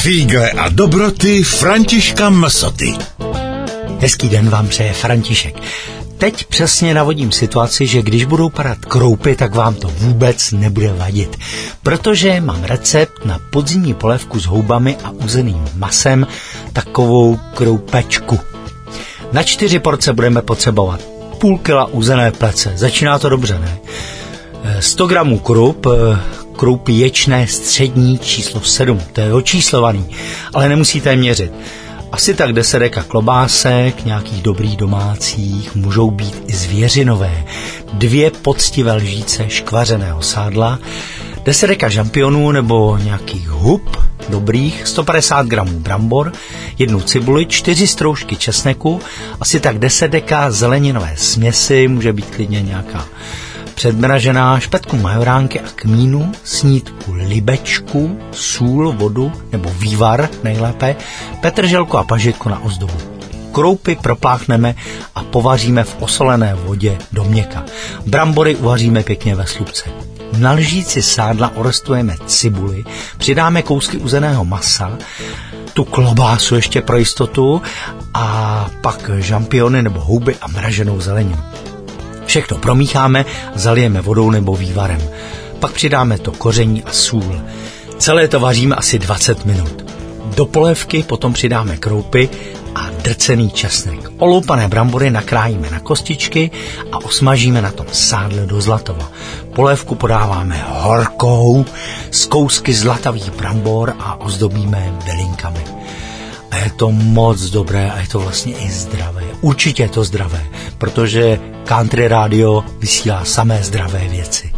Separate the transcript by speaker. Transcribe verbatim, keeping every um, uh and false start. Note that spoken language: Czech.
Speaker 1: Fígle a dobroty Františka Msoty.
Speaker 2: Hezký den vám přeje František. Teď přesně navodím situaci, že když budou padat kroupy, tak vám to vůbec nebude vadit. Protože mám recept na podzimní polévku s houbami a uzeným masem, takovou kroupečku. Na čtyři porce budeme potřebovat půl kila uzené plece. Začíná to dobře, ne? sto gramů krup, kroupy ječné střední číslo sedm, to je očíslovaný, ale nemusíte je měřit. Asi tak deset deka klobásek, nějakých dobrých domácích, můžou být i zvěřinové, dvě poctivé lžíce škvařeného sádla, deset deka žampionů nebo nějakých hub dobrých, sto padesát gramů brambor, jednu cibuli, čtyři stroužky česneku, asi tak deset deka zeleninové směsi, může být klidně nějaká předmražená, špetku majoránky a kmínu, snídku libečku, sůl, vodu nebo vývar nejlépe, petrželku a pažitku na ozdobu. Kroupy propláchneme a povaříme v osolené vodě do měka. Brambory uvaříme pěkně ve slupce. Na lžíci sádla orestujeme cibuli, přidáme kousky uzeného masa, tu klobásu ještě pro jistotu a pak žampiony nebo houby a mraženou zeleninu. Všechno promícháme, zalijeme vodou nebo vývarem. Pak přidáme to koření a sůl. Celé to vaříme asi dvacet minut. Do polévky potom přidáme kroupy a drcený česnek. Oloupané brambory nakrájíme na kostičky a osmažíme na tom sádle do zlatova. Polévku podáváme horkou z kousky zlatavých brambor a ozdobíme bylinkami. A je to moc dobré a je to vlastně i zdravé. Určitě je to zdravé, protože Country Radio vysílá samé zdravé věci.